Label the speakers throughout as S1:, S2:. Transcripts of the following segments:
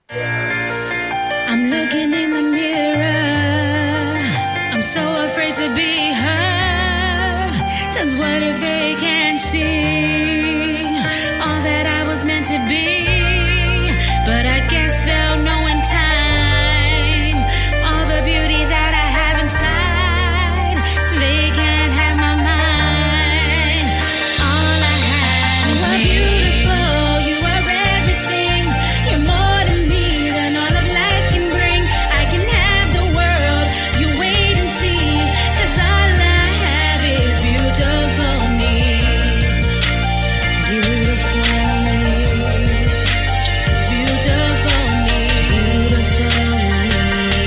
S1: I'm looking in the mirror. I'm so afraid to be her. 'Cause what if they can't see all that I was meant to be? But I guess they'll know in time all the beauty that I have inside. They can't have my mind. All I have is me. You are beautiful. You are everything. You're more to me than all of life can bring. I can have the world. You wait and see. 'Cause all I have is beautiful me. Beautiful me. Beautiful me. Beautiful me.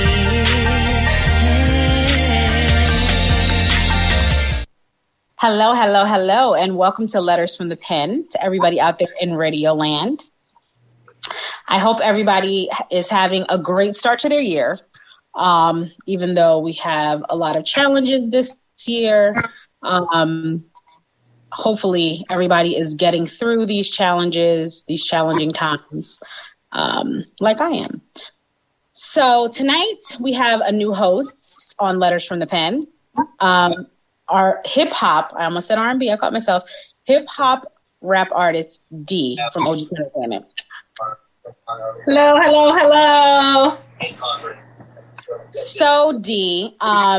S2: Hello, hello, hello, and welcome to Letters from the Pen to everybody out there in Radio Land. I hope everybody is having a great start to their year, even though we have a lot of challenges this year. Hopefully, everybody is getting through these challenges, these challenging times, like I am. So tonight, we have a new host on Letters from the Pen. Our hip-hop, I almost said R&B, I caught myself, hip-hop rap artist D from OG Entertainment.
S3: Hello, hello, hello.
S2: So D,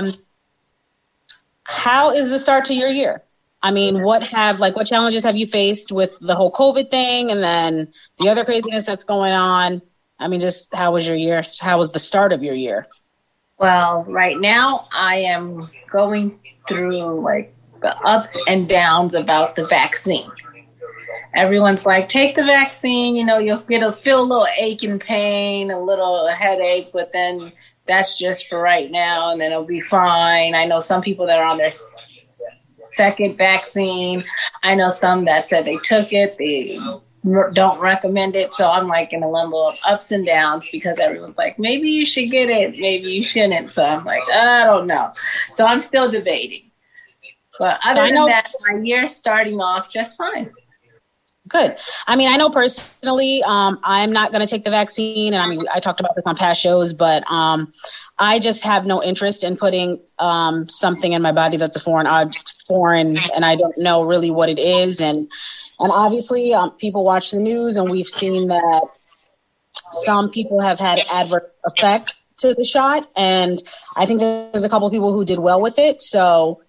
S2: how is the start to your year? I mean, what challenges have you faced with the whole COVID thing and then the other craziness that's going on? I mean, just how was your year? How was the start of your year?
S3: Well, right now I am going through like the ups and downs about the vaccine. Everyone's like, take the vaccine, you'll feel a little ache and pain, a little headache, but then that's just for right now and then it'll be fine. I know some people that are on their second vaccine. I know some that said they took it, they don't recommend it. So I'm like in a limbo of ups and downs because everyone's like, maybe you should get it, maybe you shouldn't. So I'm like, I don't know. So I'm still debating. But other than that, my year's starting off just fine.
S2: Good. I mean, I know personally, I'm not going to take the vaccine. And I mean, I talked about this on past shows, but I just have no interest in putting something in my body that's foreign, and I don't know really what it is. And obviously, people watch the news, and we've seen that some people have had adverse effects to the shot. And I think there's a couple of people who did well with it. So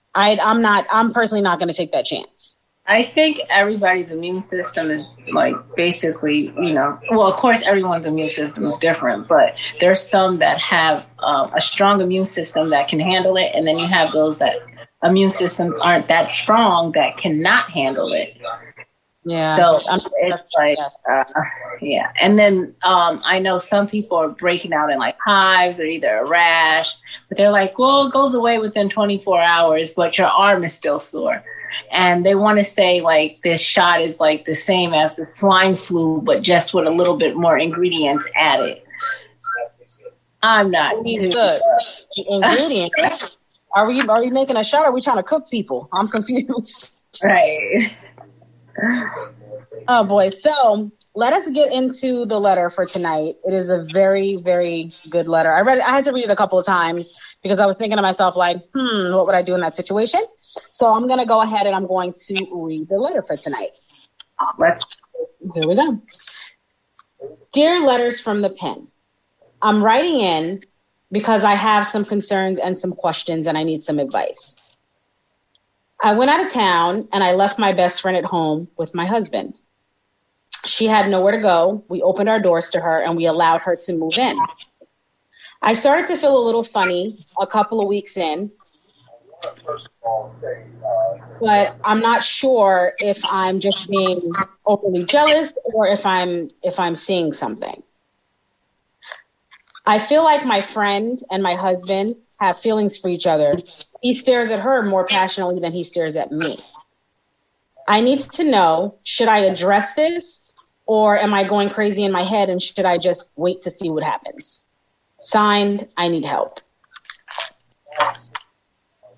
S2: I'm personally not going to take that chance.
S3: I think everybody's immune system is like basically, well, of course, everyone's immune system is different, but there's some that have a strong immune system that can handle it. And then you have those that immune systems aren't that strong that cannot handle it.
S2: Yeah.
S3: So it's like, yeah. And then I know some people are breaking out in like hives or either a rash, but they're like, well, it goes away within 24 hours, but your arm is still sore. And they want to say like this shot is like the same as the swine flu, but just with a little bit more ingredients added. I'm not
S2: good. Ingredients. Are we making a shot or are we trying to cook people? I'm confused.
S3: Right.
S2: Oh boy. So let us get into the letter for tonight. It is a very, very good letter. I had to read it a couple of times because I was thinking to myself like, what would I do in that situation? So I'm going to go ahead and I'm going to read the letter for tonight. Here we go. Dear Letters from the Pen, I'm writing in because I have some concerns and some questions and I need some advice. I went out of town and I left my best friend at home with my husband. She had nowhere to go. We opened our doors to her and we allowed her to move in. I started to feel a little funny a couple of weeks in, but I'm not sure if I'm just being overly jealous or if I'm seeing something. I feel like my friend and my husband have feelings for each other. He stares at her more passionately than he stares at me. I need to know, should I address this or am I going crazy in my head and should I just wait to see what happens? Signed, I need help.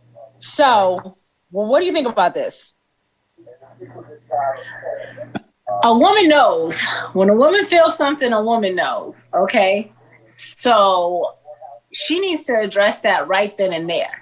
S2: So, well, what do you think about this?
S3: A woman knows. When a woman feels something, a woman knows. Okay? So she needs to address that right then and there.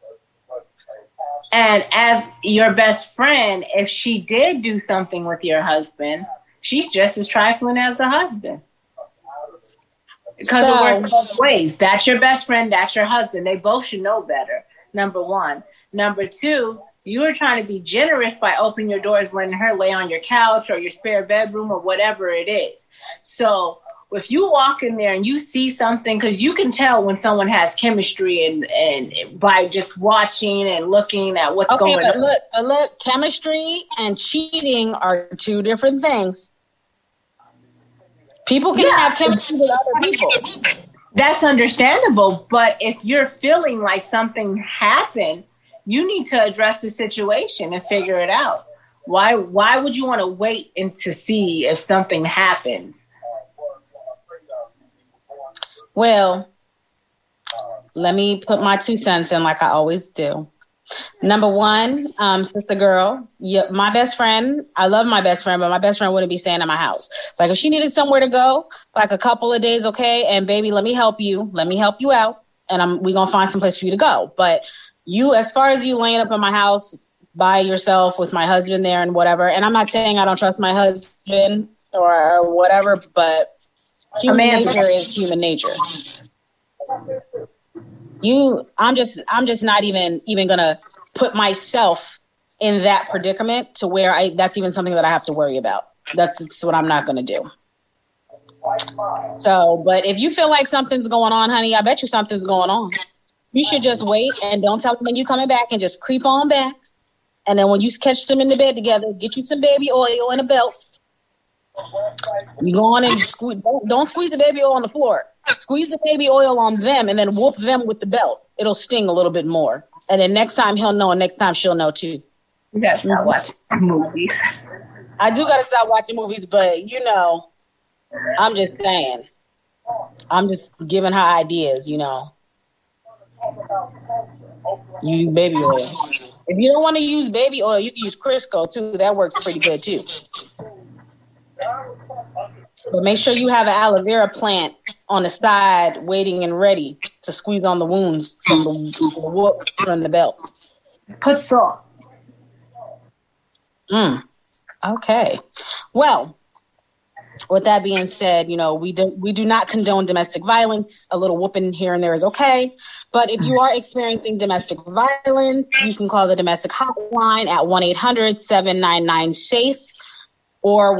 S3: And as your best friend, if she did do something with your husband, she's just as trifling as the husband. Because it works both ways. That's your best friend, that's your husband. They both should know better, number one. Number two, you were trying to be generous by opening your doors, letting her lay on your couch or your spare bedroom or whatever it is. So if you walk in there and you see something, because you can tell when someone has chemistry and by just watching and looking at what's going on.
S2: Look, chemistry and cheating are two different things. People can have chemistry with other people.
S3: That's understandable. But if you're feeling like something happened, you need to address the situation and figure it out. Why would you want to wait and to see if something happens?
S2: Well, let me put my 2 cents in like I always do. Number one, sister girl, my best friend, I love my best friend, but my best friend wouldn't be staying at my house. Like if she needed somewhere to go, like a couple of days, okay, and baby, let me help you out, and we're gonna find some place for you to go. But you, as far as you laying up in my house by yourself with my husband there and whatever, and I'm not saying I don't trust my husband or whatever, but human nature is human nature. I'm just not even gonna put myself in that predicament to where that's even something that I have to worry about. That's what I'm not gonna do. So, but if you feel like something's going on, honey, I bet you something's going on. You should just wait and don't tell them when you're coming back and just creep on back. And then when you catch them in the bed together, get you some baby oil and a belt. You go on and squeeze. Don't squeeze the baby oil on the floor. Squeeze the baby oil on them and then whoop them with the belt. It'll sting a little bit more. And then next time he'll know and next time she'll know too.
S3: You gotta stop watching movies.
S2: I do gotta stop watching movies, but I'm just saying. I'm just giving her ideas, You baby oil. If you don't want to use baby oil, you can use Crisco too. That works pretty good too. But make sure you have an aloe vera plant on the side waiting and ready to squeeze on the wounds from the whoop from the belt.
S3: Put salt.
S2: Okay. Well, with that being said, we do not condone domestic violence. A little whooping here and there is okay. But if you are experiencing domestic violence, you can call the domestic hotline at 1-800-799-SAFE. or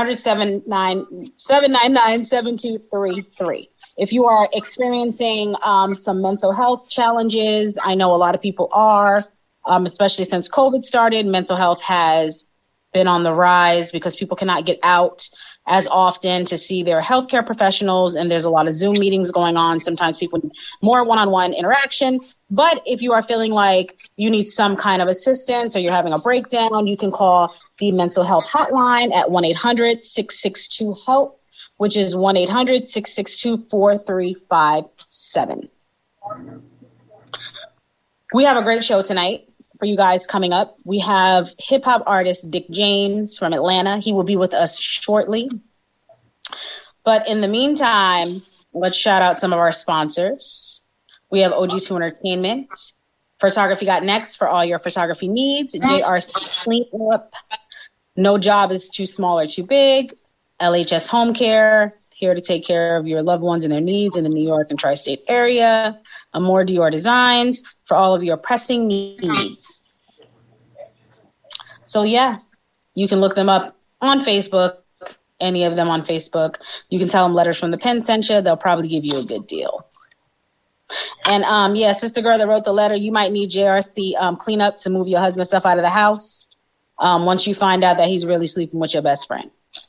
S2: 1-800-799-7233. If you are experiencing some mental health challenges, I know a lot of people are, especially since COVID started. Mental health has been on the rise because people cannot get out as often to see their healthcare professionals, and there's a lot of Zoom meetings going on. Sometimes people need more one-on-one interaction. But if you are feeling like you need some kind of assistance or you're having a breakdown, you can call the mental health hotline at 1-800-662-HELP, which is 1-800-662-4357. We have a great show tonight for you guys coming up. We have hip-hop artist Dick James from Atlanta. He will be with us shortly. But in the meantime, let's shout out some of our sponsors. We have OG2 Entertainment. Photography Got Next for all your photography needs. JRC Cleanup. No job is too small or too big. LHS Home Care, here to take care of your loved ones and their needs in the New York and tri-state area. Amore Dior Designs for all of your pressing needs. So yeah, you can look them up on Facebook, any of them on Facebook. You can tell them Letters from the Pen sent you. They'll probably give you a good deal. And sister girl that wrote the letter, you might need JRC cleanup to move your husband's stuff out of the house once you find out that he's really sleeping with your best friend.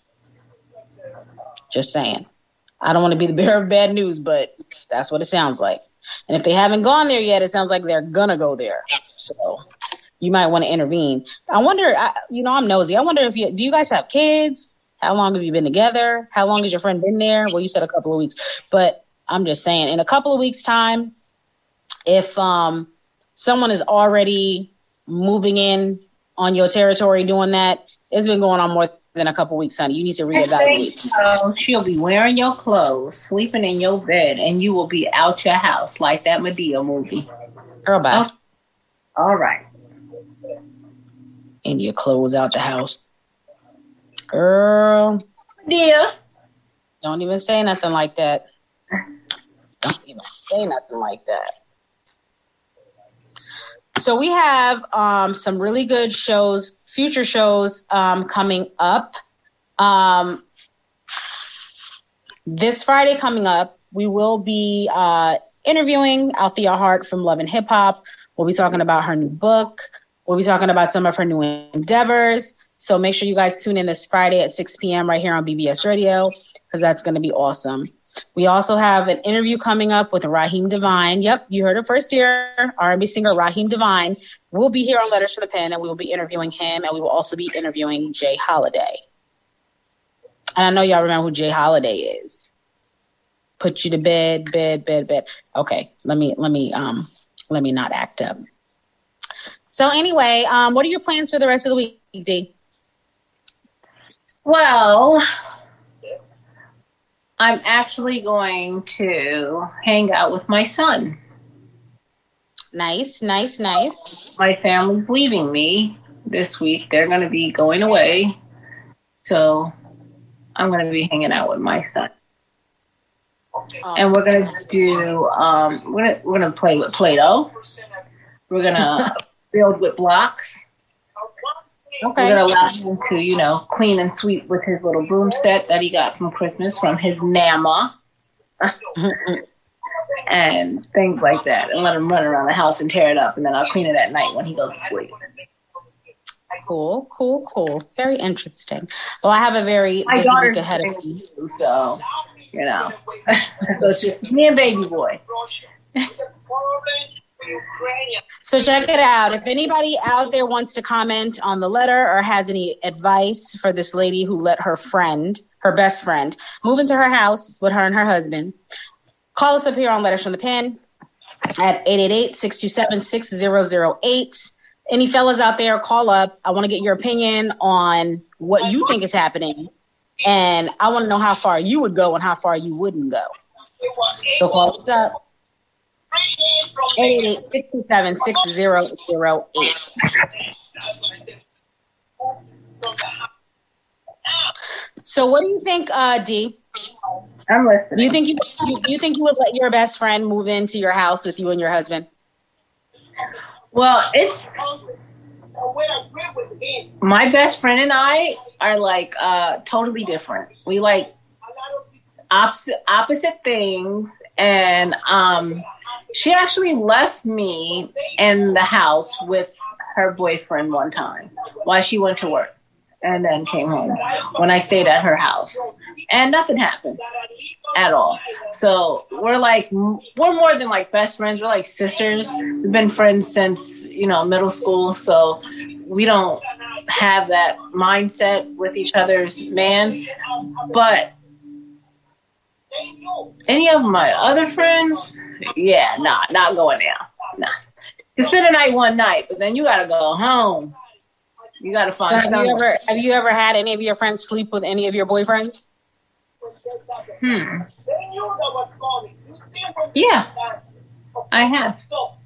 S2: Just saying. I don't want to be the bearer of bad news, but that's what it sounds like. And if they haven't gone there yet, it sounds like they're going to go there. So you might want to intervene. I wonder, I'm nosy. I wonder do you guys have kids? How long have you been together? How long has your friend been there? Well, you said a couple of weeks, but I'm just saying in a couple of weeks' time, if someone is already moving in on your territory doing that, it's been going on than a couple weeks, honey. You need to
S3: I think
S2: reevaluate.
S3: she'll be wearing your clothes, sleeping in your bed, and you will be out your house like that Medea movie.
S2: Girl, bye.
S3: Okay. All right.
S2: And your clothes out the house. Girl.
S3: Medea.
S2: Don't even say nothing like that. Don't even say nothing like that. So we have some really good shows, future shows coming up. This Friday coming up, we will be interviewing Althea Hart from Love and Hip Hop. We'll be talking about her new book. We'll be talking about some of her new endeavors. So make sure you guys tune in this Friday at 6 p.m. right here on BBS Radio, because that's going to be awesome. We also have an interview coming up with Raheem Devine. Yep, you heard it first here. R&B singer Raheem Devine will be here on Letters from the Pen, and we will be interviewing him, and we will also be interviewing Jay Holiday. And I know y'all remember who Jay Holiday is. Put you to bed. Okay, let me not act up. So anyway, what are your plans for the rest of the week, D?
S3: Well, I'm actually going to hang out with my son.
S2: Nice.
S3: My family's leaving me this week. They're going to be going away. So I'm going to be hanging out with my son. And we're going to do, we're going to play with Play-Doh. We're going to build with blocks.
S2: Okay.
S3: We're going to allow him to, clean and sweep with his little broom set that he got from Christmas from his Nana. And things like that. And let him run around the house and tear it up. And then I'll clean it at night when he goes to sleep.
S2: Cool. Very interesting. Well, I have a very busy week ahead of me.
S3: So, so it's just me and baby boy.
S2: So check it out. If anybody out there wants to comment on the letter or has any advice for this lady who let her best friend, move into her house with her and her husband, call us up here on Letters from the Pen at 888-627-6008. Any fellas out there, call up. I want to get your opinion on what you think is happening. And I want to know how far you would go and how far you wouldn't go. So call us up. 888-627-6008. So what do you think, D?
S3: I'm listening.
S2: Do you think you would let your best friend move into your house with you and your husband?
S3: Well, it's my best friend and I are like totally different. We like opposite things, and she actually left me in the house with her boyfriend one time while she went to work, and then came home when I stayed at her house, and nothing happened at all. So we're more than like best friends. We're like sisters. We've been friends since, middle school. So we don't have that mindset with each other's man. But any of my other friends, not going down. Nah. You spend a night one night, but then you got to go home. You got to find
S2: somewhere. Have you ever had any of your friends sleep with any of your boyfriends?
S3: Yeah, I have.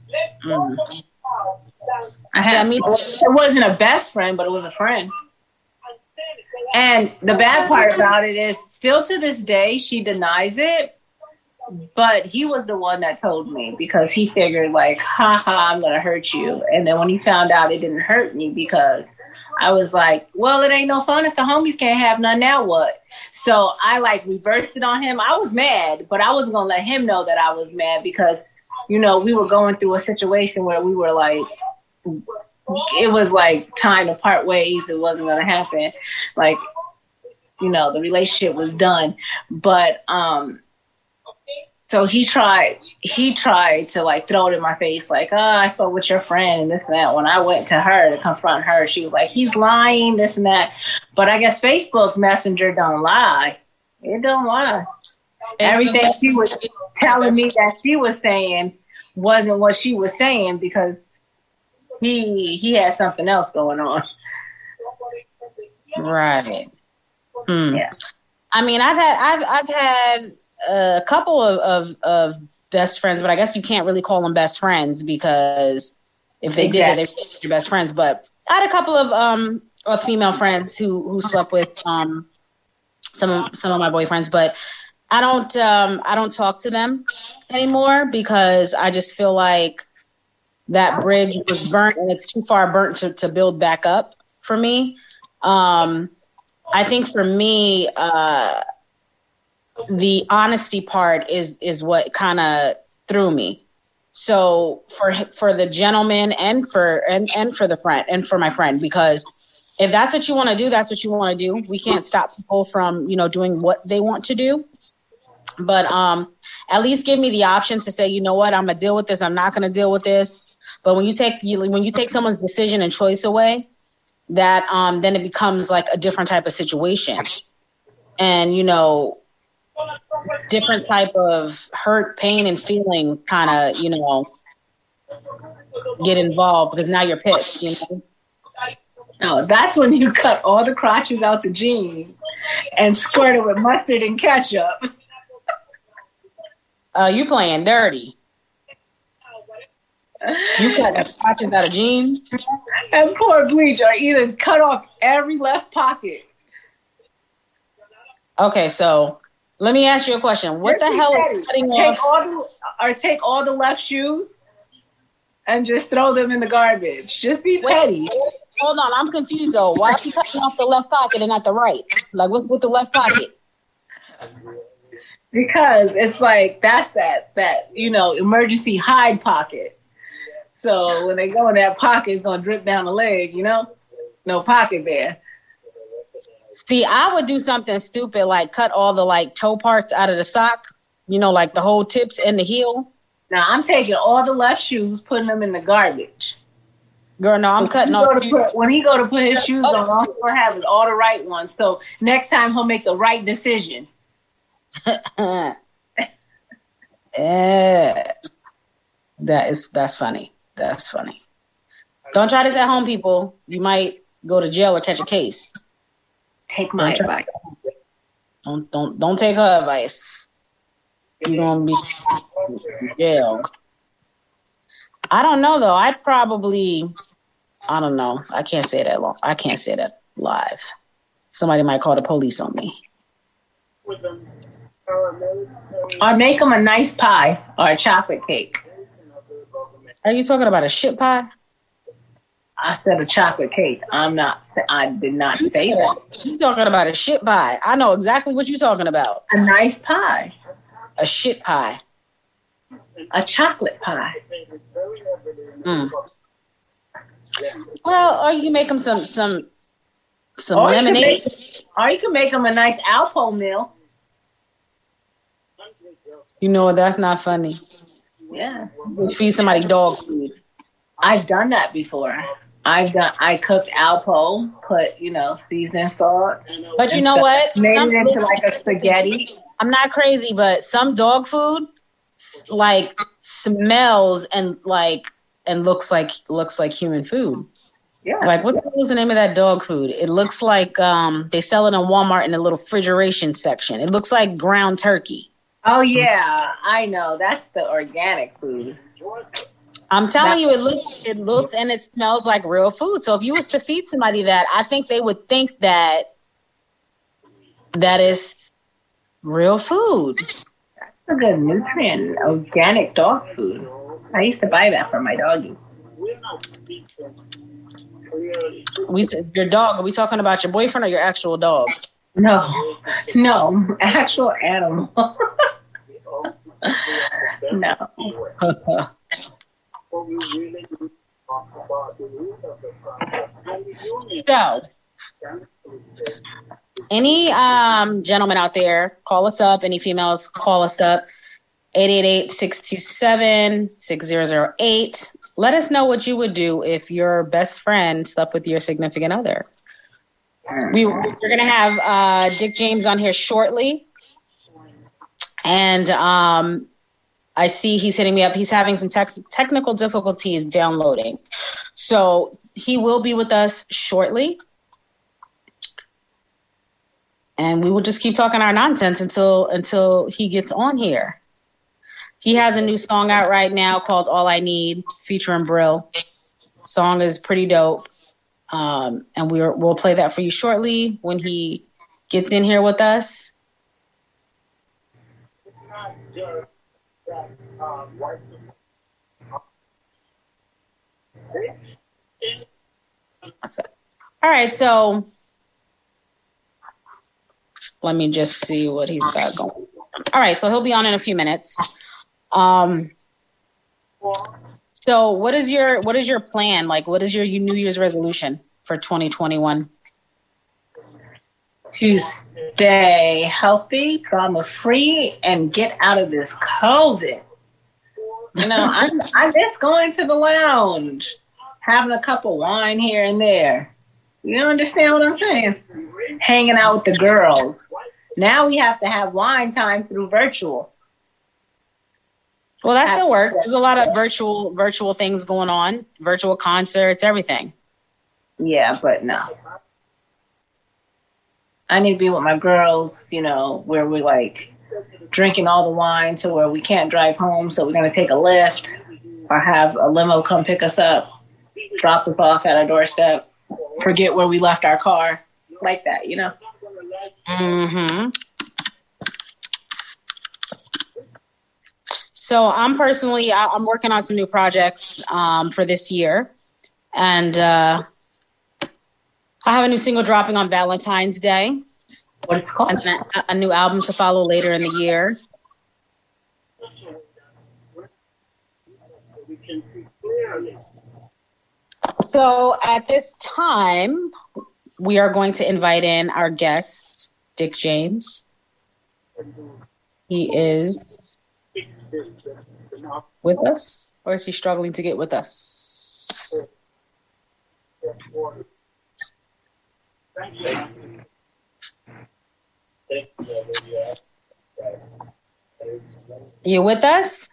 S3: It wasn't a best friend, but it was a friend. And the bad part about it is, still to this day, she denies it. But he was the one that told me, because he figured I'm going to hurt you. And then when he found out it didn't hurt me, because I was like, well, it ain't no fun if the homies can't have none, now what? So I reversed it on him. I was mad, but I wasn't going to let him know that I was mad, because, we were going through a situation where we were it was time to part ways. It wasn't going to happen. The relationship was done. But, so he tried to throw it in my face, I saw with your friend and this and that. When I went to her to confront her, she was like, he's lying, this and that. But I guess Facebook Messenger don't lie. It don't lie. Everything she was telling me that she was saying wasn't what she was saying, because he had something else going on.
S2: Right.
S3: Yeah.
S2: I mean, I've had a couple of best friends, but I guess you can't really call them best friends because if they did, they were your best friends. But I had a couple of female friends who slept with some of my boyfriends, but I don't talk to them anymore because I just feel like that bridge was burnt and it's too far burnt to build back up for me. I think for me, the honesty part is what kind of threw me. So for the gentleman and for the friend and for my friend, because if that's what you want to do, that's what you want to do. We can't stop people from, doing what they want to do. But at least give me the option to say, you know what, I'm gonna deal with this. I'm not gonna deal with this. But when you take someone's decision and choice away, that then it becomes like a different type of situation, and different type of hurt, pain, and feeling kind of get involved because now you're pissed.
S3: No, that's when you cut all the crotches out the jeans and squirt it with mustard and ketchup.
S2: You playing dirty. You cut the crotches out of jeans
S3: and pour bleach, or either cut off every left pocket.
S2: Okay, so let me ask you a question. What the hell is cutting off?
S3: Take all the left shoes and just throw them in the garbage. Just be petty.
S2: Hold on, I'm confused though. Why are you cutting off the left pocket and not the right? Like what's with the left pocket?
S3: Because it's like that's that emergency hide pocket. So when they go in that pocket, it's gonna drip down the leg. No pocket there.
S2: See, I would do something stupid like cut all the toe parts out of the sock. Like the whole tips and the heel.
S3: Now I'm taking all the left shoes, putting them in the garbage.
S2: Girl, no, I'm cutting off.
S3: When he go to put his shoes on, all he's gonna have is all the right ones. So next time he'll make the right decision.
S2: That's funny. That's funny. Don't try this at home, people. You might go to jail or catch a case.
S3: Take my advice.
S2: Don't take her advice. You're gonna be in jail. I don't know though. I don't know. I can't say that long. I can't say that live. Somebody might call the police on me.
S3: Or make them a nice pie or a chocolate cake.
S2: Are you talking about a shit pie?
S3: I said a chocolate cake. I did not say that.
S2: You're talking about a shit pie. I know exactly what you're talking about.
S3: A nice pie.
S2: A shit pie.
S3: A chocolate pie.
S2: Well, or you can make them some lemonade.
S3: Or you can make them a nice Alpo meal.
S2: You know what? That's not funny.
S3: Yeah.
S2: You feed somebody dog food.
S3: I've done that before. I cooked Alpo, put, seasoned salt.
S2: But you know what?
S3: Made it into like a spaghetti.
S2: I'm not crazy, but some dog food smells and looks like human food.
S3: Yeah.
S2: Like what was the name of that dog food? It looks like they sell it in Walmart in the little refrigeration section. It looks like ground turkey.
S3: Oh yeah, I know. That's the organic food.
S2: I'm telling you, it looks and it smells like real food. So if you was to feed somebody that, I think they would think that is real food.
S3: That's a good nutrient, organic dog food. I used to buy that for my doggy.
S2: Your dog, are we talking about your boyfriend or your actual dog?
S3: No, actual animal. No.
S2: So, any gentlemen out there, call us up. Any females, call us up. 888-627-6008. Let us know what you would do if your best friend slept with your significant other. We're going to have Dick James on here shortly. And I see he's hitting me up. He's having some technical difficulties downloading. So he will be with us shortly. and we will just keep talking our nonsense until he gets on here. He has a new song out right now called All I Need, featuring Brill. Song is pretty dope. And we'll play that for you shortly when he gets in here with us. All right, so let me just see what he's got going. All right, so he'll be on in a few minutes. So what is your plan? Like, what is your New Year's resolution for 2021?
S3: To stay healthy, trauma free, and get out of this COVID. You know, I miss going to the lounge, having a cup of wine here and there. You understand what I'm saying? Hanging out with the girls. Now we have to have wine time through virtual.
S2: Well, that still works. There's a lot of virtual things going on, virtual concerts, everything.
S3: Yeah, but no. I need to be with my girls, you know, where we're like drinking all the wine to where we can't drive home, so we're going to take a Lyft or have a limo come pick us up, drop us off at our doorstep, forget where we left our car, like that, you know?
S2: Mm-hmm. So I'm working on some new projects for this year. And I have a new single dropping on Valentine's Day.
S3: What's it called?
S2: And a new album to follow later in the year. So at this time, we are going to invite in our guest, Dick James. He is with us, or is he struggling to get with us? You with us?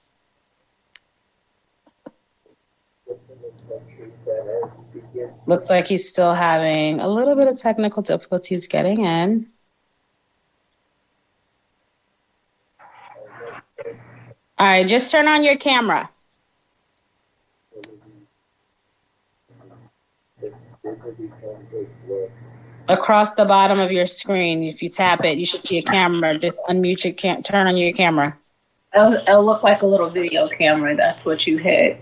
S2: Looks like he's still having a little bit of technical difficulties getting in. All right, just turn on your camera. Across the bottom of your screen, if you tap it, you should see a camera. Just unmute your turn on your camera.
S3: It'll look like a little video camera. That's what you hit.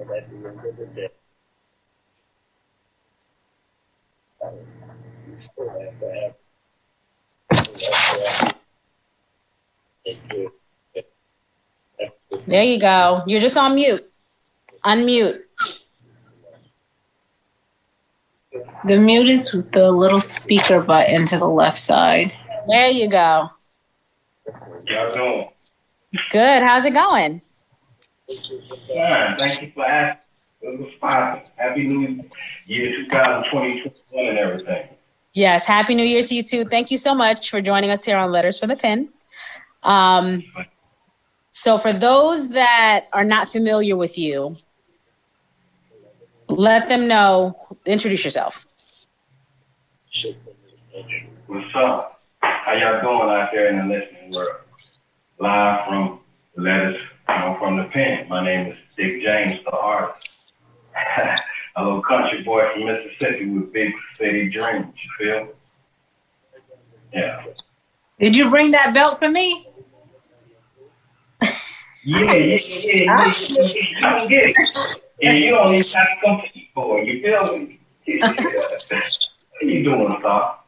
S2: There you go. You're just on mute. Unmute.
S3: The mute is with the little speaker button to the left side.
S2: There you go.
S4: Y'all doing?
S2: Good. How's it going?
S4: Fine. Thank you for asking. It was fine. Happy New Year 2021 and everything.
S2: Yes. Happy New Year to you too. Thank you so much for joining us here on Letters from the Pen. So for those that are not familiar with you, let them know. Introduce yourself.
S4: What's up? How y'all doing out there in the listening world? Live from the Letters from the Pen. My name is Dick James, the artist. A little country boy from Mississippi with big city dreams, you feel? Yeah.
S3: Did you bring that belt for me?
S4: Yeah. You don't get it. And you don't even have to compete for it, you feel me? How you doing, Star?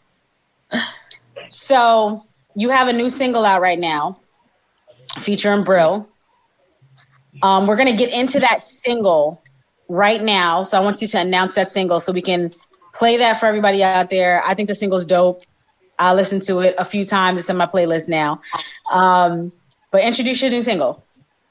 S2: So you have a new single out right now featuring Brill. We're going to get into that single right now. So I want you to announce that single so we can play that for everybody out there. I think the single's dope. I listened to it a few times. It's in my playlist now. But introduce your new single.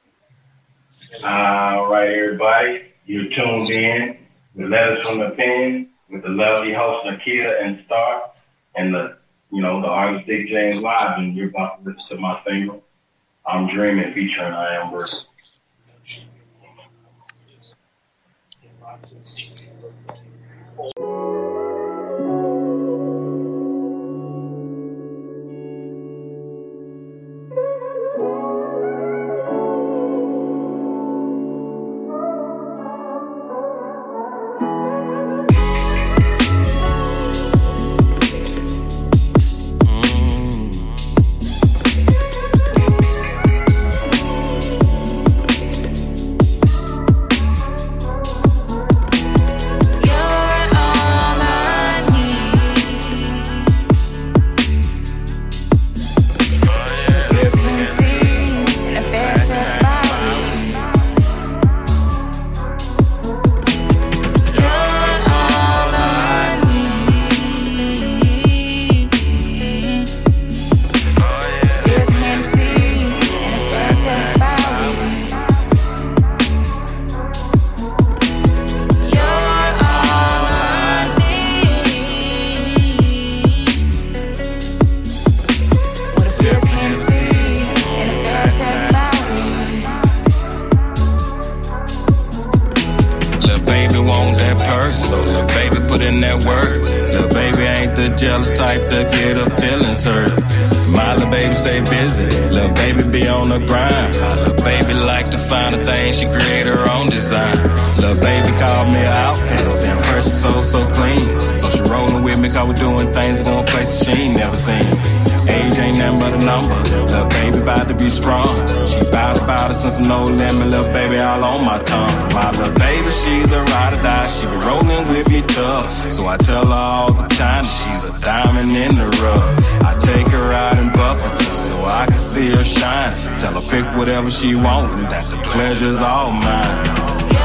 S4: All right, everybody. You're tuned in with Letters from the Pen with the lovely host Nakita and Star and the artist Dick James Live, and you're about to listen to my single, I'm Dreaming, featuring I Am Worth.
S5: that word. Lil' baby ain't the jealous type to get her feelings hurt. My lil' baby stay busy, lil' baby be on the grind. My lil' baby like to find a thing, she create her own design. Lil' baby called me an outcast, and fresh and so clean. So she rolling with me cause we doing things going places she ain't never seen. Age ain't nothing but a number, lil' baby bout to be sprung. She bout it since some no limit, lil' baby all on my tongue. My lil' baby, she's a ride or die, she be rolling with me tough. So I tell her all the time that she's a diamond in the rough. I take her out in Buffalo so I can see her shine. Tell her pick whatever she want and that the pleasure's all mine.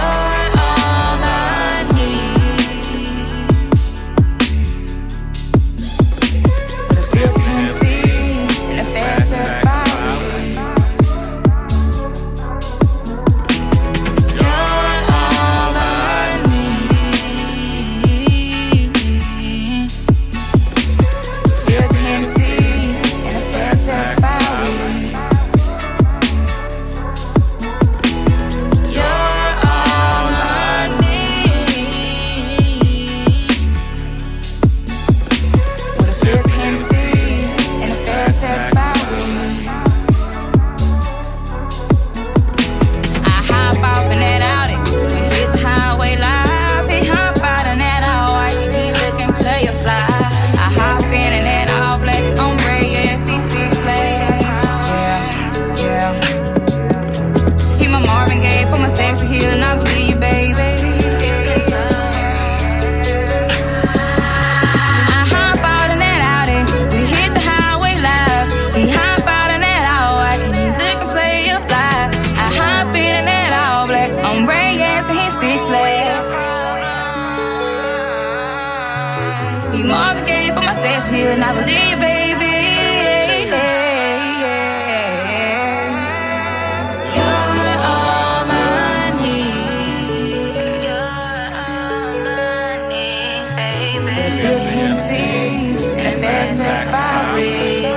S1: And I believe, baby, you're all I need. You're all I need, baby. If you can see, and if there's a fire.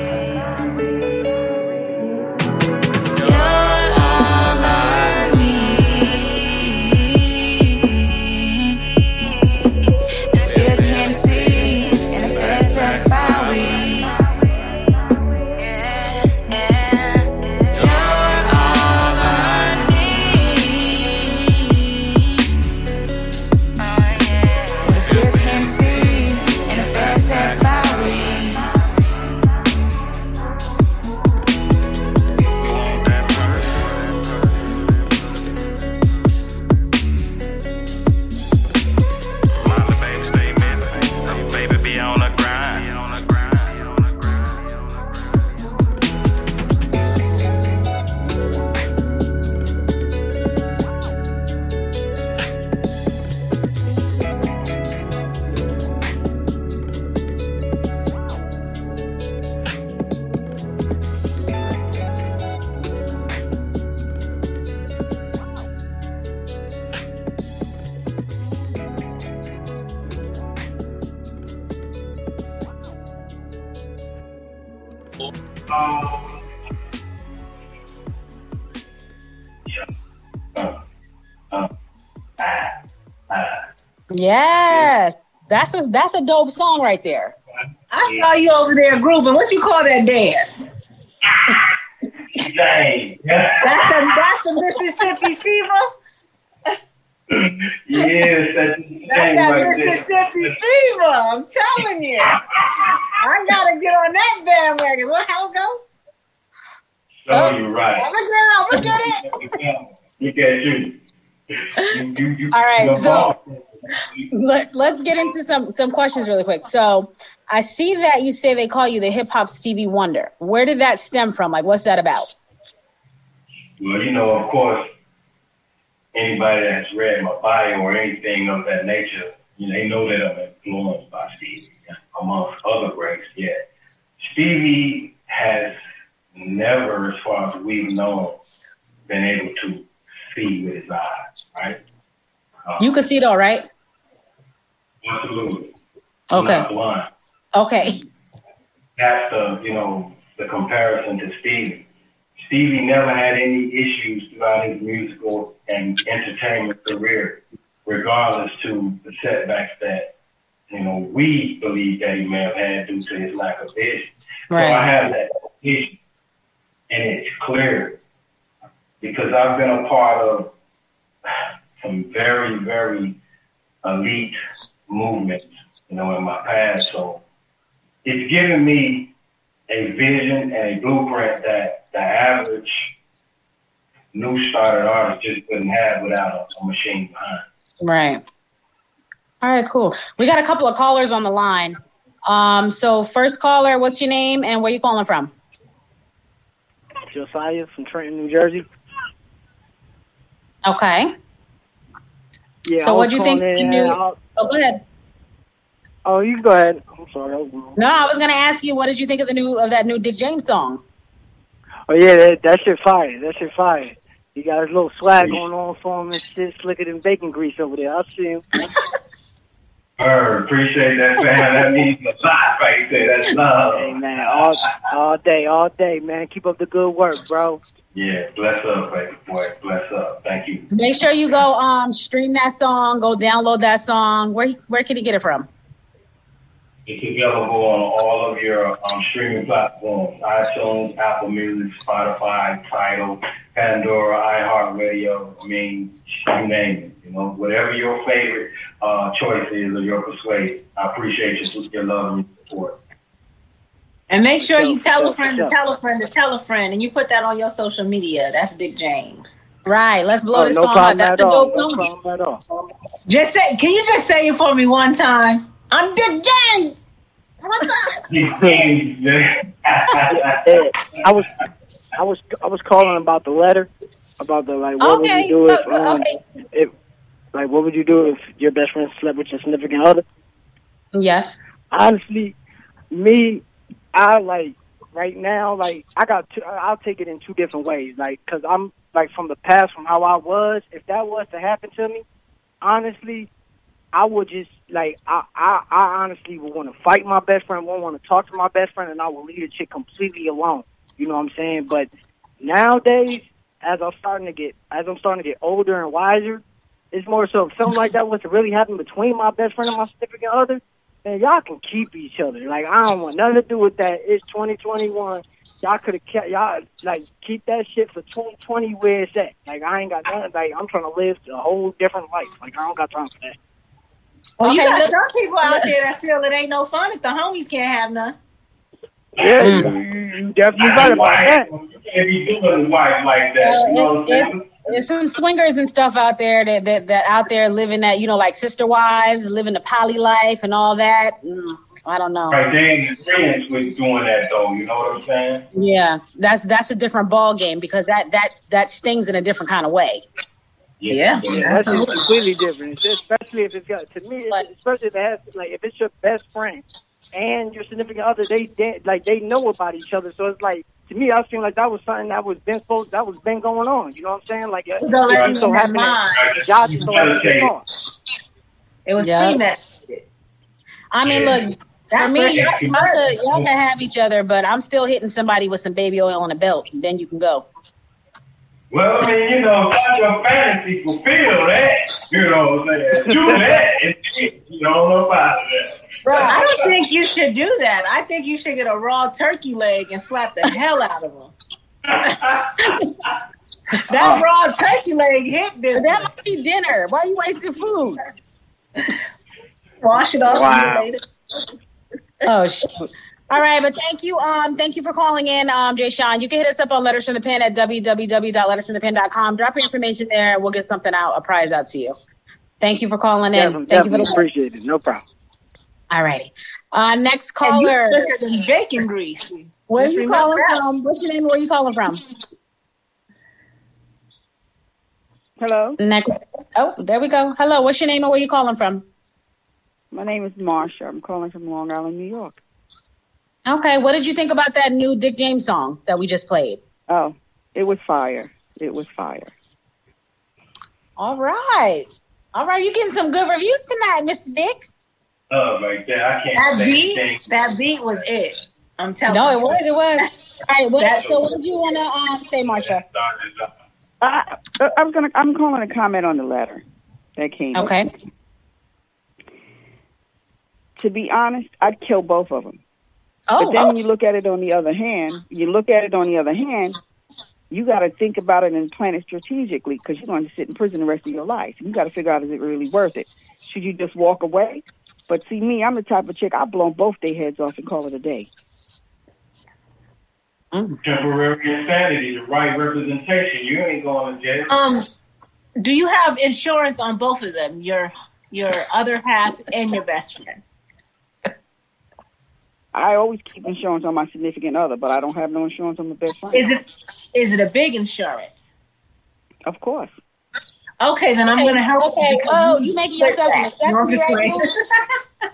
S2: Yes, that's a dope song right there.
S3: I saw you over there grooving. What you call that dance?
S4: Dang.
S3: That's a Mississippi fever.
S4: Yes,
S3: that's that Mississippi fever. I'm telling you. I gotta get on that bandwagon. How it go?
S4: So you're right.
S3: I'm gonna get it.
S4: Look at you.
S2: All right, so let's get into some questions really quick. So I see that you say they call you the hip hop Stevie Wonder. Where did that stem from? Like, what's that about?
S4: Well, of course, anybody that's read my bio or anything of that nature, they know that I'm influenced by Stevie, amongst other greats. Yeah, Stevie has never, as far as we've known, been able to see with his eyes, right?
S2: You could see it all right?
S4: Absolutely.
S2: Okay.
S4: I'm not blind.
S2: Okay.
S4: That's the comparison to Stevie. Stevie never had any issues throughout his musical and entertainment career, regardless to the setbacks that we believe that he may have had due to his lack of vision.
S2: Right.
S4: So I have that vision, and it's clear because I've been a part of some very, very elite movements, in my past. So it's given me a vision and a blueprint that the average new started artist just couldn't have without a machine behind.
S2: Right. All right, cool. We got a couple of callers on the line. So first caller, what's your name and where you calling from?
S6: Josiah from Trenton, New Jersey.
S2: Okay.
S6: Yeah.
S2: So what do you think? Go ahead.
S6: Oh, you go ahead. I'm sorry.
S2: No, I was gonna ask you, what did you think of that new Dick James song?
S6: Oh yeah, that shit fire. That shit fire. He got his little swag going on for him and shit, slicker than bacon grease over there. I see him.
S4: Appreciate that, man. That means a lot right there. That's love.
S6: Hey, man, all day, man. Keep up the good work, bro.
S4: Yeah, bless up, baby boy. Bless up. Thank you.
S2: Make sure you go stream that song, go download that song. Where can you get it from?
S4: It's available on all of your streaming platforms: iTunes, Apple Music, Spotify, Tidal, Pandora, iHeartRadio. I mean, you name it. Whatever your favorite choice is or your persuasion. I appreciate your love and your support.
S3: And make sure you tell a friend to tell a friend to tell a friend, and you put that on your social media. That's Big James.
S2: Right. Let's blow this song up. That's a dope song.
S6: No problem at all.
S3: Can you just say it for me one time? I'm Dick James. What's up?
S6: I was calling about the letter, about the what would you do if what would you do if your best friend slept with your significant other?
S2: Yes.
S6: Honestly, I right now, I'll take it in two different ways, because I'm from the past, from how I was. If that was to happen to me, honestly, I would just I honestly would want to fight my best friend, won't want to talk to my best friend, and I will leave the chick completely alone. You know what I'm saying? But nowadays, as I'm starting to get older and wiser, it's more so if something like that was to really happen between my best friend and my significant other, then y'all can keep each other. I don't want nothing to do with that. It's 2021. Y'all could have kept keep that shit for 2020 where it's at. I ain't got nothing. I'm trying to live a whole different life. I don't got time for that.
S3: Well, you got some people out there that feel it ain't no fun if the homies can't have none.
S6: Yeah, you definitely right about that.
S4: You can't be doing wife like that.
S2: There's some swingers and stuff out there that out there living that, like sister wives, living the poly life and all that. I don't know.
S4: Right, they ain't friends with doing that though. You know what I'm saying?
S2: Yeah, that's a different ball game because that stings in a different kind of way.
S3: Yeah,
S6: that's completely different. Especially if it's got especially if it has if it's your best friend and your significant other, they know about each other. So it's to me, I feel like that was something that was been going on. You know what I'm saying? It so happened y'all just so happened.
S3: It was premeditated.
S2: I mean, look, for me, y'all can have each other, but I'm still hitting somebody with some baby oil on a belt. Then you can go.
S4: Well, I mean, that's your fantasy. Fulfill that. You know what I'm saying? Do that. You don't know about that.
S3: Right. I don't think you should do that. I think you should get a raw turkey leg and slap the hell out of him. That raw turkey leg hit this.
S2: That might be dinner. Why are you wasting food?
S3: Wash it off later.
S2: Oh, shoot. All right, but thank you for calling in, Jay Sean. You can hit us up on Letters from the Pen at www.lettersfromthepen.com. Drop your information there. We'll get something out, a prize out to you. Thank you for calling in. Thank you for the
S6: appreciate it. No problem.
S2: All righty. Next caller.
S3: Bacon grease.
S2: Where are you calling from? What's your name? Where are you calling from?
S7: Hello.
S2: Next. Oh, there we go. Hello. What's your name and where are you calling from?
S7: My name is Marsha. I'm calling from Long Island, New York.
S2: Okay. What did you think about that new Dick James song that we just played?
S7: Oh, it was fire. It was fire.
S2: All right. You're getting some good reviews tonight, Mr. Dick.
S4: Oh, right there. I can't
S3: that beat was it. I'm telling
S2: you.
S3: No,
S2: it was. All right. So what do you want to say, Marsha?
S7: I'm calling to comment on the letter that came.
S2: Okay.
S7: to be honest, I'd kill both of them.
S2: Oh,
S7: but then when you look at it on the other hand, you got to think about it and plan it strategically because you're going to sit in prison the rest of your life. You got to figure out, is it really worth it? Should you just walk away? But see, me, I'm the type of chick, I'll blow both their heads off and call it a day.
S4: Temporary insanity, the right representation. You ain't going to jail.
S3: Do you have insurance on both of them? Your other half and your best friend?
S7: I always keep insurance on my significant other, but I don't have no insurance on my best friend.
S3: Is it a big insurance?
S7: Of course.
S3: Okay, then I'm going to help you.
S2: Oh, you making yourself necessity right now?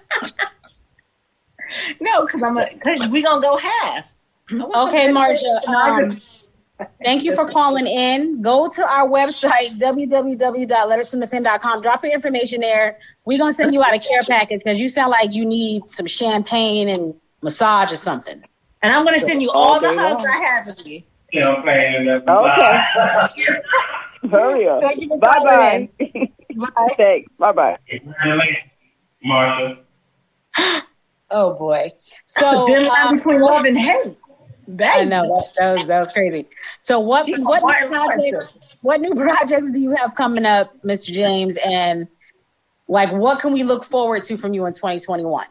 S3: No, because we're going to go half.
S2: Okay, Marsha. Thank you for calling in. Go to our website, www.lettersfromthepen.com. Drop your information there. We're going to send you out a care package because you sound like you need some champagne and massage or something.
S3: And I'm going to send you all the hugs I have of you.
S4: Champagne and
S7: okay. Hurry up. Bye-bye.
S2: Bye.
S7: Thanks. Bye-bye.
S4: Marsha.
S2: Oh, boy. So,
S3: between love and hate.
S2: I know that was crazy. So what new projects do you have coming up, Mr. James? And like, what can we look forward to from you in 2021?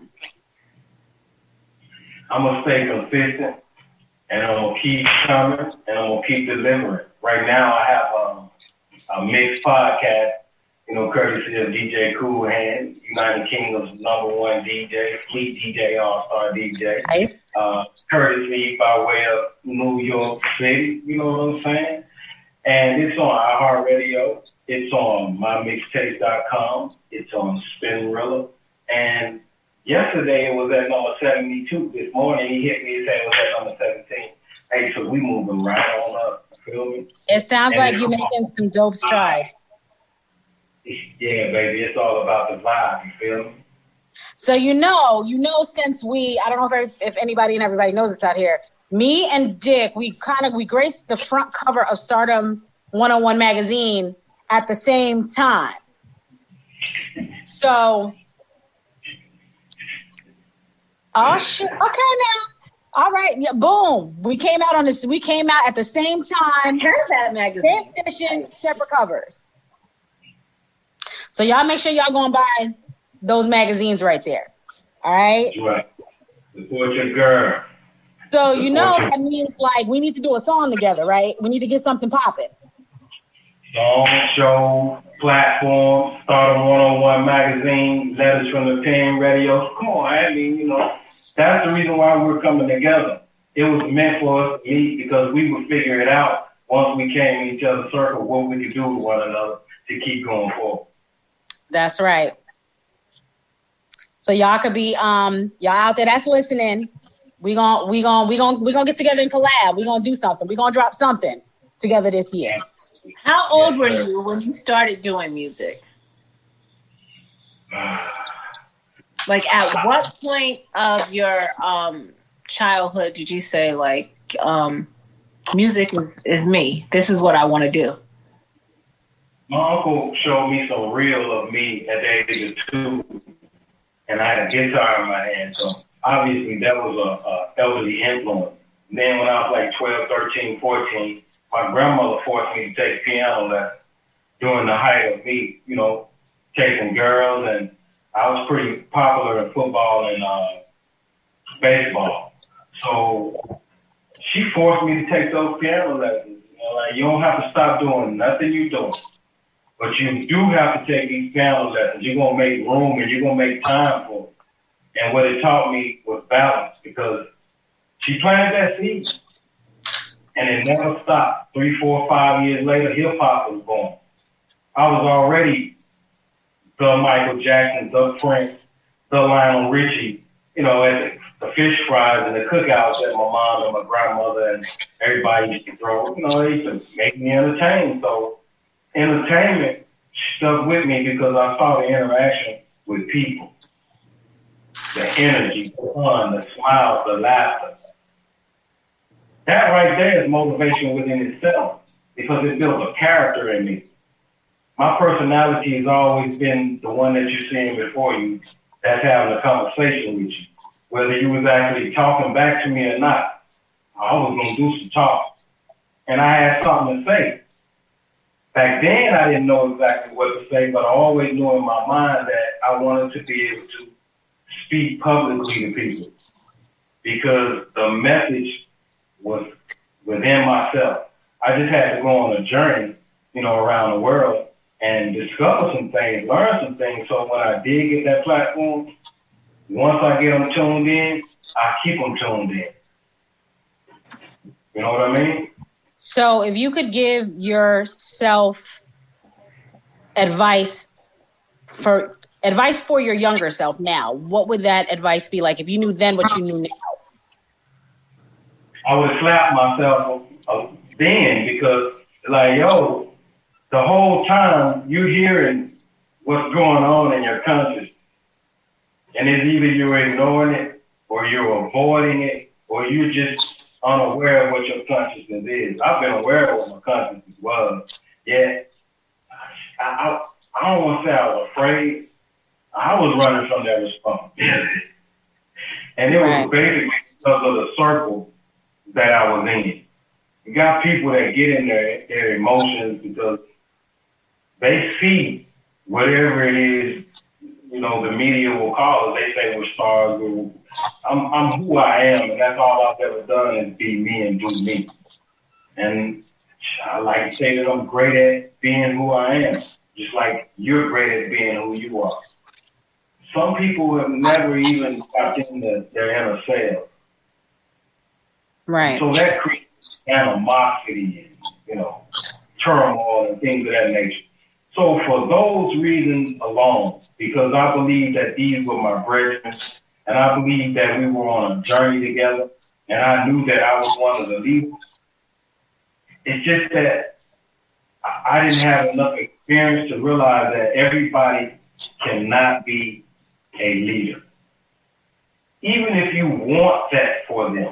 S4: I'm gonna stay consistent, and I'm gonna keep coming, and I'm gonna keep delivering. Right now, I have a mixed podcast, courtesy of DJ Cool Hand, United Kingdom's #1 DJ, Fleet DJ, All-Star DJ.
S2: Nice.
S4: Courtesy by way of New York City, you know what I'm saying? And it's on iHeartRadio. It's on mymixtapes.com. It's on Spinrilla. And yesterday it was at number 72. This morning he hit me and said it was at number 17. Hey, so we moving right on up. You feel me?
S2: It sounds like you're making some dope strides.
S4: Yeah, baby, it's all about the vibe, you feel me?
S2: So since I don't know if anybody and everybody knows this out here, me and Dick, we graced the front cover of Stardom 101 magazine at the same time. So, oh shit, okay now. All right, yeah, boom. We came out at the same time.
S3: Here's that magazine.
S2: Same edition, separate covers. So y'all make sure y'all go and buy those magazines right there. All right?
S4: Right. Support your girl.
S2: So, that means like we need to do a song together, right? We need to get something popping.
S4: Song, show, platform, Stardom 101 magazine, Letters from the Pen, radio. Come on, that's the reason why we're coming together. It was meant for us to meet because we would figure it out once we came in each other's circle, what we could do with one another to keep going forward.
S2: That's right. So y'all could be y'all out there that's listening. We gonna get together and collab. We gonna do something. We gonna drop something together this year.
S3: How old were you when you started doing music? Like at what point of your childhood did you say like music is me? This is what I want to do.
S4: My uncle showed me some reel of me at the age of 2, and I had a guitar in my hand. So obviously that was a elderly influence. Then when I was like 12, 13, 14, my grandmother forced me to take piano lessons during the height of me, chasing girls, and I was pretty popular in football and baseball. So she forced me to take those piano lessons. You don't have to stop doing nothing you're doing. But you do have to take these piano lessons. You're going to make room and you're going to make time for it. And what it taught me was balance because she planted that seed. And it never stopped. 3, 4, 5 years later, hip-hop was born. I was already the Michael Jackson, the Prince, the Lionel Richie, at the fish fries and the cookouts that my mom and my grandmother and everybody used to throw. They used to make me entertain. So entertainment stuck with me because I saw the interaction with people. The energy, the fun, the smiles, the laughter. That right there is motivation within itself because it builds a character in me. My personality has always been the one that you're seeing before you. that's having a conversation with you. Whether you was actually talking back to me or not, I was going to do some talking. And I had something to say. Back then, I didn't know exactly what to say, but I always knew in my mind that I wanted to be able to speak publicly to people because the message was within myself. I just had to go on a journey, around the world and discover some things, learn some things. So when I did get that platform, once I get them tuned in, I keep them tuned in. You know what I mean?
S2: So if you could give yourself advice for your younger self now, what would that advice be like if you knew then what you knew now?
S4: I would have slapped myself then because, the whole time you hearing what's going on in your conscience, and it's either you're ignoring it or you're avoiding it or you're just unaware of what your consciousness is. I've been aware of what my consciousness was. Yet, I don't want to say I was afraid. I was running from that responsibility. And it was basically because of the circle that I was in. You got people that get in their emotions because they see whatever it is, the media will call it. They say we're stars. I'm who I am, and that's all I've ever done is be me and do me. And I like to say that I'm great at being who I am, just like you're great at being who you are. Some people have never even got into their inner self.
S2: Right.
S4: So that creates animosity and, turmoil and things of that nature. So for those reasons alone, because I believe that these were my brethren, and I believe that we were on a journey together, and I knew that I was one of the leaders, it's just that I didn't have enough experience to realize that everybody cannot be a leader. Even if you want that for them,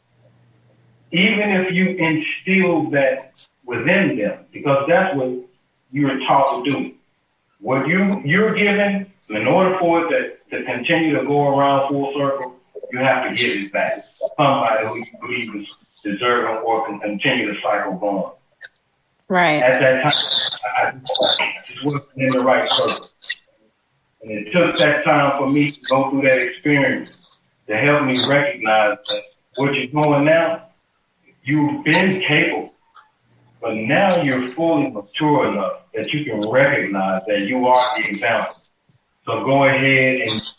S4: even if you instill that within them, because that's what you're taught to do. What you're given, in order for it to continue to go around full circle, you have to give it back to somebody who you believe is deserving or can continue the cycle going.
S2: Right.
S4: At that time, I just wasn't in the right circle. And it took that time for me to go through that experience to help me recognize that what you're doing now, you've been capable, but now you're fully mature enough that you can recognize that you are the example. So go ahead and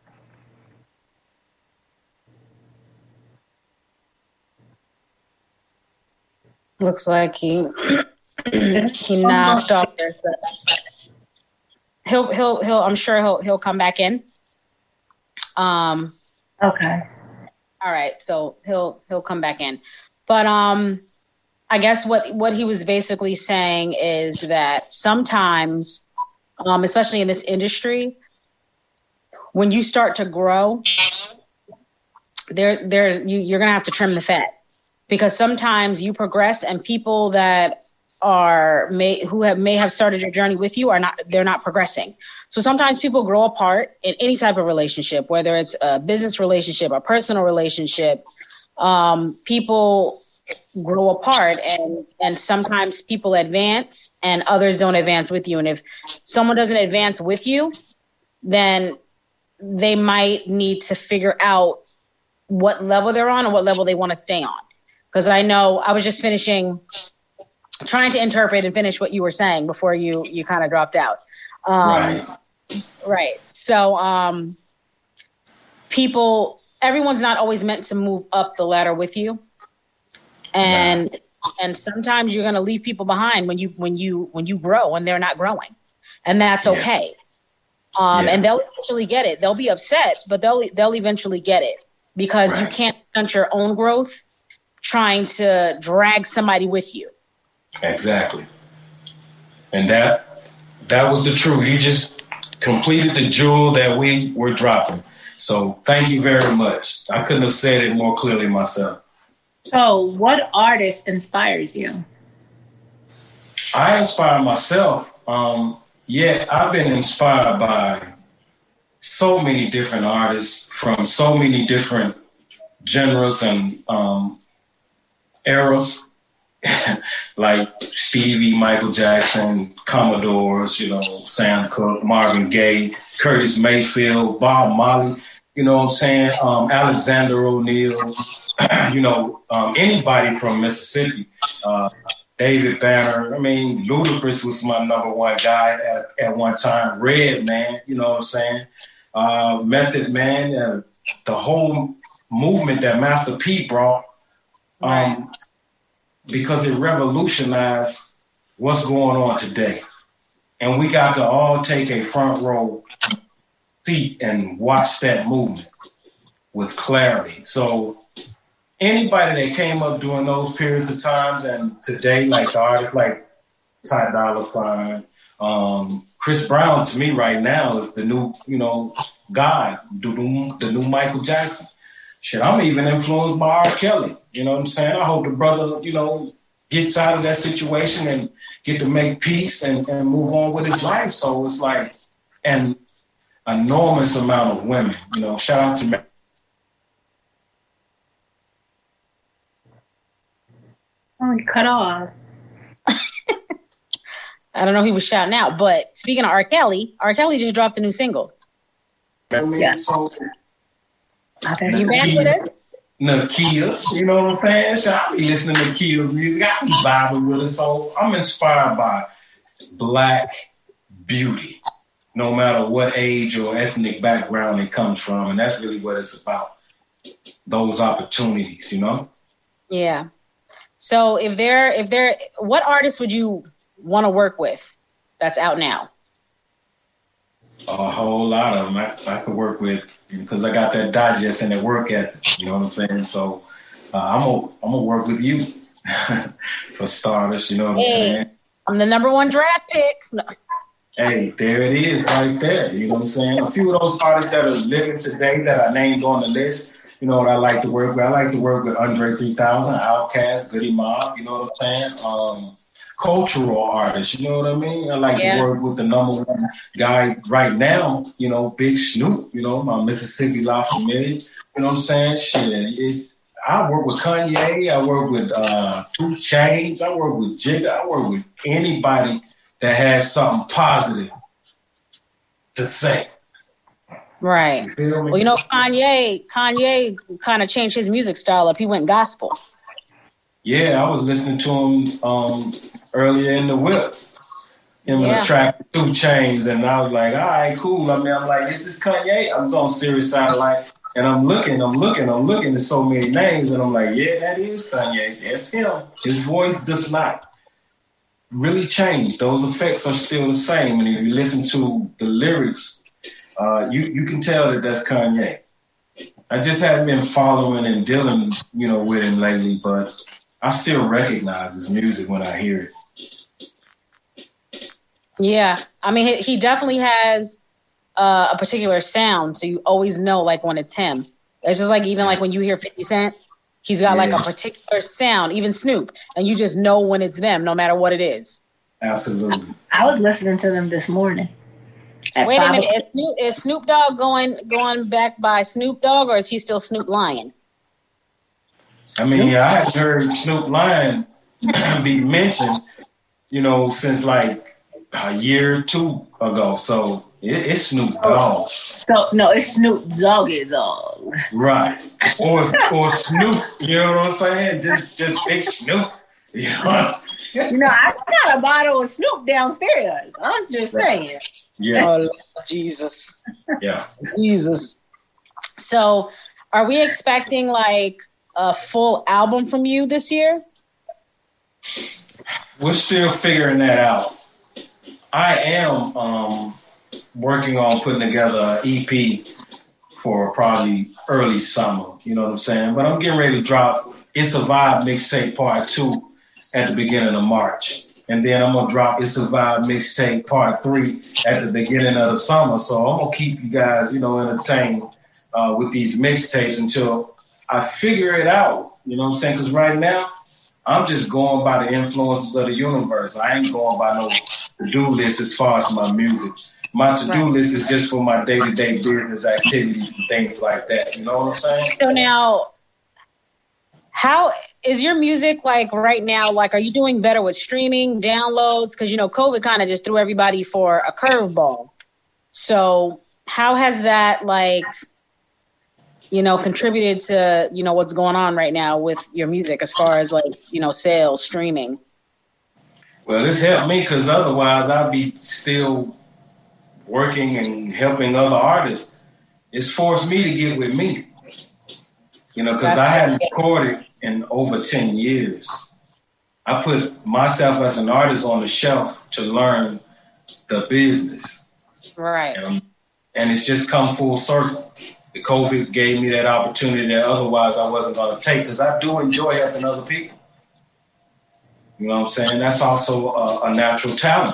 S2: looks like he knocked off there. He'll I'm sure he'll come back in.
S3: Okay.
S2: All right, so he'll come back in. But I guess what he was basically saying is that sometimes, especially in this industry, when you start to grow, you're gonna have to trim the fat, because sometimes you progress and people that may have started your journey with you they're not progressing. So sometimes people grow apart in any type of relationship, whether it's a business relationship, a personal relationship. People grow apart, and sometimes people advance and others don't advance with you. And if someone doesn't advance with you, then they might need to figure out what level they're on and what level they want to stay on. Because I know I was just trying to interpret and finish what you were saying before you kind of dropped out. Right. So everyone's not always meant to move up the ladder with you. And sometimes you're going to leave people behind when you grow and they're not growing, and that's okay. And they'll eventually get it. They'll be upset, but they'll eventually get it, because you can't stunt your own growth trying to drag somebody with you.
S8: Exactly. And that was the truth. You just completed the jewel that we were dropping. So thank you very much. I couldn't have said it more clearly myself.
S3: So what artist inspires you?
S8: I inspire myself. I've been inspired by so many different artists from so many different genres and eras, like Stevie, Michael Jackson, Commodores, you know, Sam Cooke, Marvin Gaye, Curtis Mayfield, Bob Marley, you know what I'm saying? Alexander O'Neal, you know, anybody from Mississippi, David Banner. I mean, Ludacris was my number one guy at one time. Red Man, you know what I'm saying? Method Man, the whole movement that Master P brought, because it revolutionized what's going on today. And we got to all take a front row seat and watch that movement with clarity. So anybody that came up during those periods of times and today, like the artists like Ty Dolla $ign, Chris Brown to me right now is the new, you know, guy, the new Michael Jackson. Shit, I'm even influenced by R. Kelly. You know what I'm saying? I hope the brother, you know, gets out of that situation and get to make peace and move on with his life. So it's like an enormous amount of women. You know, shout out to me.
S3: Oh, cut off.
S2: I don't know if he was shouting out, but speaking of R. Kelly just dropped a new single.
S3: Yeah.
S8: So,
S2: you back with us?
S8: Nakia, you know what I'm saying? So I be listening to Kia's music. I be vibing with it. So I'm inspired by Black beauty, no matter what age or ethnic background it comes from. And that's really what it's about. Those opportunities, you know?
S2: Yeah. So if they're, what artists would you want to work with that's out now?
S8: A whole lot of them. I could work with, because I got that digest and that work ethic. You know what I'm saying? So I'm gonna work with you for starters. You know what I'm saying?
S2: I'm the number one draft pick. No.
S8: Hey, there it is, right there. You know what I'm saying? A few of those artists that are living today that I named on the list. You know what I like to work with? I like to work with Andre 3000, Outkast, Goody Mob. You know what I'm saying? Cultural artists, you know what I mean? I like to work with the number one guy right now, you know, Big Snoop, you know, my Mississippi La Familia, you know what I'm saying? Shit, I work with Kanye, I work with 2 Chainz, I work with Jigga, I work with anybody that has something positive to say.
S2: Right.
S8: You feel me?
S2: Well, you know, Kanye kind of changed his music style up. He went gospel.
S8: Yeah, I was listening to him earlier in the whip. Him in the track 2 Chainz, and I was like, all right, cool. I mean, I'm like, is this Kanye? I was on Sirius Satellite, and I'm looking at so many names, and I'm like, yeah, that is Kanye. That's him. His voice does not really change. Those effects are still the same, and if you listen to the lyrics, you can tell that that's Kanye. I just haven't been following and dealing, you know, with him lately, but I still recognize his music when I hear it.
S2: Yeah. I mean, he definitely has a particular sound, so you always know, like, when it's him. It's just like, even like when you hear 50 Cent, he's got like a particular sound, even Snoop, and you just know when it's them, no matter what it is.
S8: Absolutely.
S3: I was listening to them this morning.
S2: Wait a minute, is Snoop Dogg going back by Snoop Dogg, or is he still Snoop Lion?
S8: I mean, I haven't heard Snoop Lion be mentioned, you know, since like a year or 2 ago. So it's Snoop Dogg.
S3: So no, it's Snoop Doggy Dogg.
S8: Right. Or Snoop, you know what I'm saying? Just big Snoop. You know?
S3: You know, I got a bottle of Snoop downstairs. I'm just saying.
S8: Yeah.
S2: Oh, Jesus.
S8: Yeah.
S2: Jesus. So are we expecting like a full album from you this year?
S8: We're still figuring that out. I am working on putting together an EP for probably early summer. You know what I'm saying? But I'm getting ready to drop It's a Vibe mixtape part 2 at the beginning of March. And then I'm going to drop It's a Vibe mixtape part 3 at the beginning of the summer. So I'm going to keep you guys, you know, entertained with these mixtapes until I figure it out. You know what I'm saying? Because right now, I'm just going by the influences of the universe. I ain't going by no to-do list as far as my music. My to-do list is just for my day-to-day business activities and things like that. You know what I'm saying?
S2: So now, how is your music like right now? Like, are you doing better with streaming, downloads? Because, COVID kind of just threw everybody for a curveball. So how has that, like, contributed to, what's going on right now with your music as far as, like, sales, streaming?
S8: Well, this helped me because otherwise I'd be still working and helping other artists. It's forced me to get with me, because I hadn't recorded in over 10 years. I put myself as an artist on the shelf to learn the business.
S2: Right.
S8: And it's just come full circle. The COVID gave me that opportunity that otherwise I wasn't going to take because I do enjoy helping other people. You know what I'm saying? That's also a natural talent,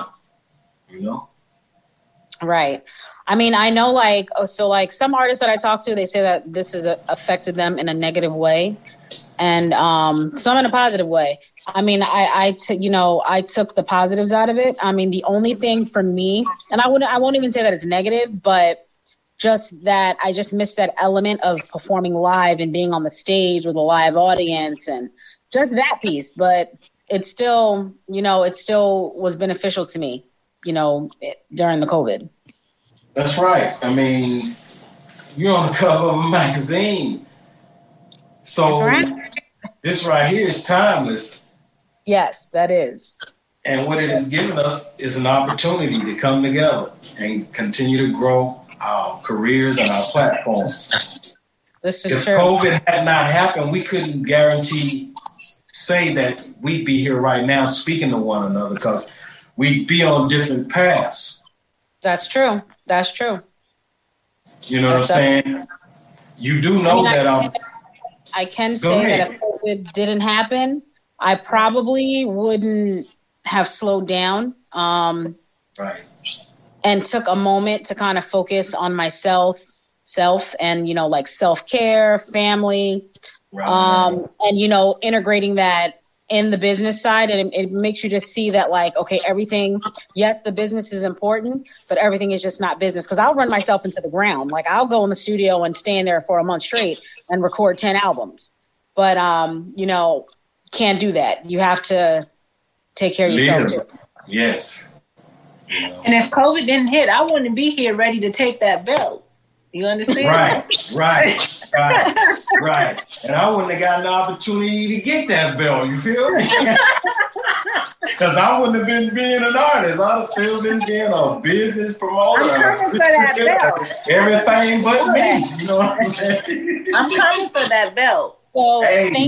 S2: Right. I mean, I know, like, some artists that I talk to, they say that this has affected them in a negative way and some in a positive way. I mean, I took the positives out of it. I mean, the only thing for me, and I won't even say that it's negative, but just that I just missed that element of performing live and being on the stage with a live audience and just that piece. But it still was beneficial to me, during the COVID.
S8: That's right. I mean, you're on the cover of a magazine. So this right here is timeless.
S2: Yes, that is.
S8: And what it has given us is an opportunity to come together and continue to grow our careers and our platforms.
S2: This is
S8: if
S2: true.
S8: COVID had not happened, we couldn't say that we'd be here right now speaking to one another because we'd be on different paths.
S2: That's true. That's true.
S8: You know what I'm saying? You do know
S2: I can say that if COVID didn't happen, I probably wouldn't have slowed down.
S8: Right.
S2: And took a moment to kind of focus on myself and, like self-care, family, and, integrating that in the business side. And it makes you just see that, like, okay, everything, yes, the business is important, but everything is just not business. Because I'll run myself into the ground. Like, I'll go in the studio and stay in there for a month straight and record 10 albums. But, can't do that. You have to take care of yourself, too.
S8: Yes.
S3: And if COVID didn't hit, I wouldn't be here ready to take that belt. You understand?
S8: Right. And I wouldn't have gotten the opportunity to get that belt. You feel me? Because I wouldn't have been being an artist. I'd have still been being a business promoter.
S3: I'm coming for that belt.
S8: Everything but me. You know what I'm saying?
S3: I'm coming for that belt.
S2: So
S8: thank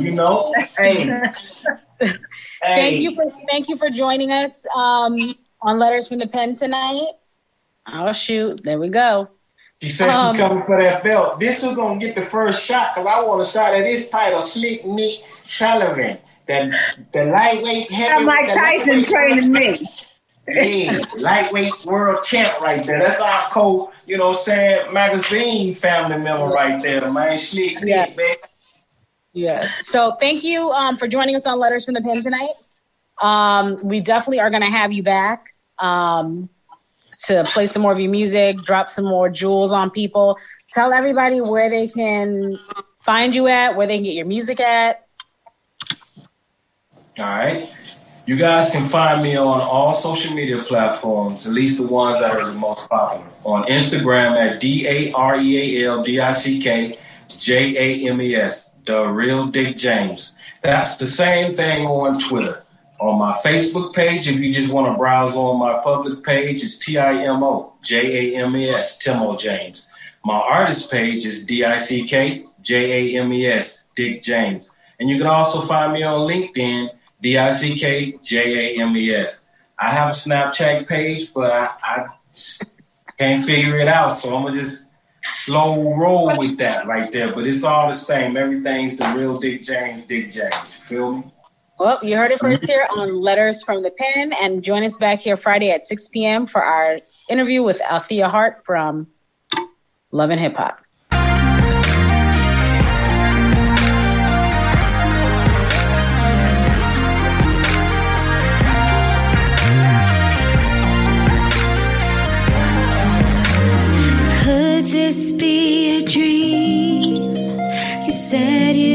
S2: you for joining us on Letters from the Pen tonight. Oh shoot, there we go.
S8: She said she's coming for that belt. This is gonna get the first shot because I want a shot at this title, Slick Nick Sullivan, the lightweight heavy.
S3: Mike Tyson training me.
S8: Yeah, lightweight world champ right there. That's our magazine family member right there, the man Slick Nick, man.
S2: Yes. So thank you for joining us on Letters from the Pen tonight. We definitely are going to have you back to play some more of your music, drop some more jewels on people. Tell everybody where they can find you at, where they can get your music at.
S8: All right. You guys can find me on all social media platforms, at least the ones that are the most popular. On Instagram at DAREALDICK The Real Dick James. That's the same thing on Twitter. On my Facebook page, if you just want to browse on my public page, it's TIMO JAMES, Timo James. My artist page is DICK JAMES, Dick James. And you can also find me on LinkedIn, DICK JAMES. I have a Snapchat page, but I can't figure it out, so I'm going to just slow roll with that right there. But it's all the same. Everything's The Real Dick James, Dick James. You feel me?
S2: Well, you heard it first here on Letters from the Pen, and join us back here Friday at 6 p.m. for our interview with Althea Hart from Love and Hip Hop.
S1: this be a dream? You said you